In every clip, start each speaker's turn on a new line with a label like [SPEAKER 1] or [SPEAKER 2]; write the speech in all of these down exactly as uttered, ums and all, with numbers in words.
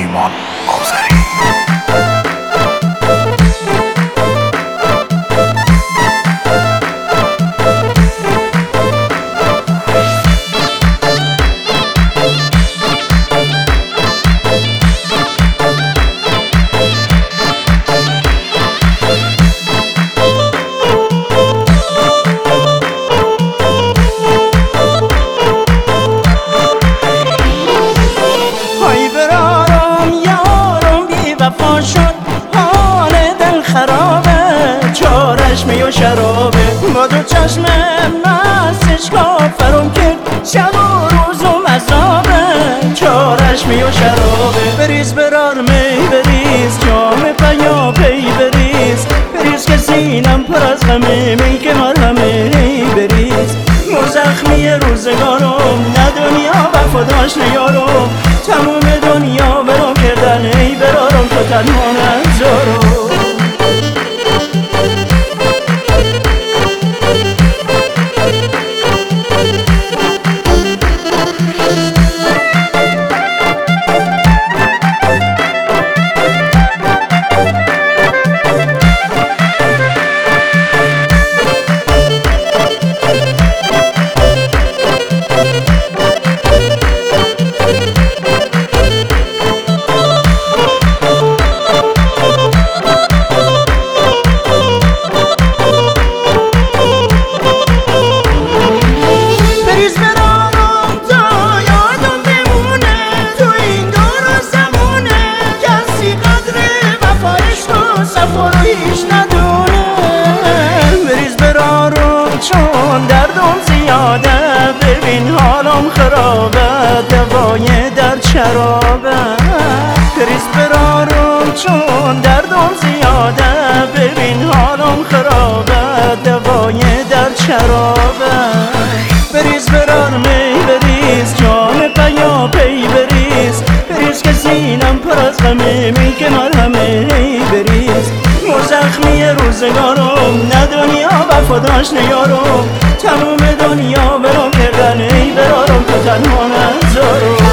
[SPEAKER 1] ایمان آذری.
[SPEAKER 2] چشمی و شرابه با دو چشم مستش کافرم کرد شب و روز و مذابه چارشمی و شرابه بریز برار می بریز جام پیا پی بریز بریز که سینم پر از غمه می که مرهمه بریز مو زخمی روزگارم نه دنیا وفاداش نیارم تموم دنیا برام کردن ای برارم تو تنها نذارم. چون دردم زیاده ببین حالم خرابه دوای درد شرابه بریز برارم چون دردم زیاده ببین حالم خرابه دوای درد شرابه بریز برار می بریز جام پیا پی بریز بریز که سینم پر از غمه می که مرهمه بریز مو زخمی روزگارم نه دنیا وفاداش نیارم تموم دنیا برام کردن ای برارم تو تنها نذارم.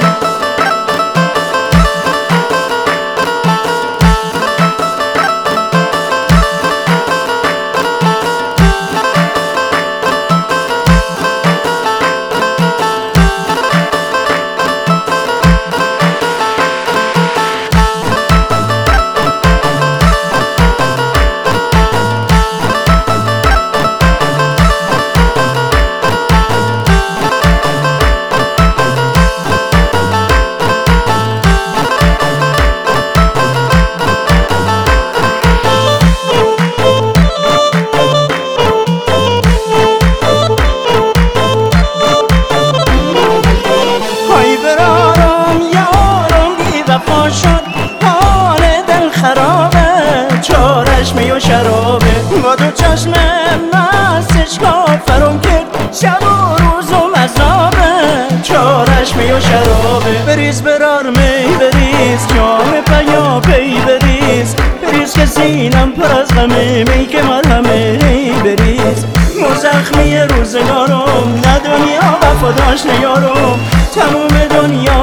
[SPEAKER 2] چشمی و شرابه با دو چشم مستش کافرم کرد شب و روز و مذابه چارشمی و شرابه بریز برار می بریز جام پیا پی بریز بریز که سینم پر از غمه می که مرهمه بریز مو زخمی روزگارم نه دنیا وفاداش نیارم تموم دنیا